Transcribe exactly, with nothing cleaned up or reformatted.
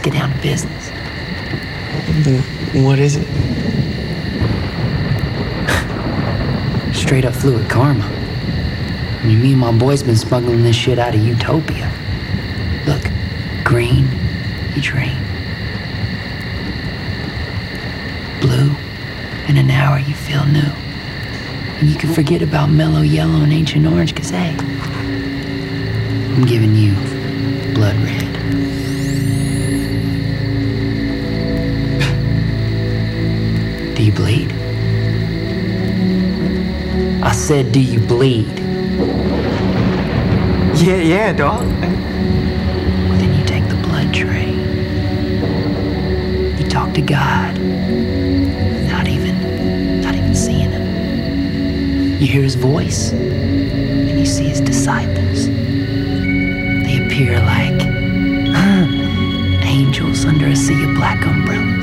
get down to business. What is it? Straight up fluid karma. I mean, me and my boys been smuggling this shit out of Utopia. Look, green, you drain. Blue, in an hour you feel new. And you can forget about mellow yellow and ancient orange, cause hey, I'm giving you blood red. Do you bleed? I said, do you bleed? Yeah, yeah, dog. Well, then you take the blood train. You talk to God without even, not even seeing him. You hear his voice, and you see his disciples. They appear like angels under a sea of black umbrellas.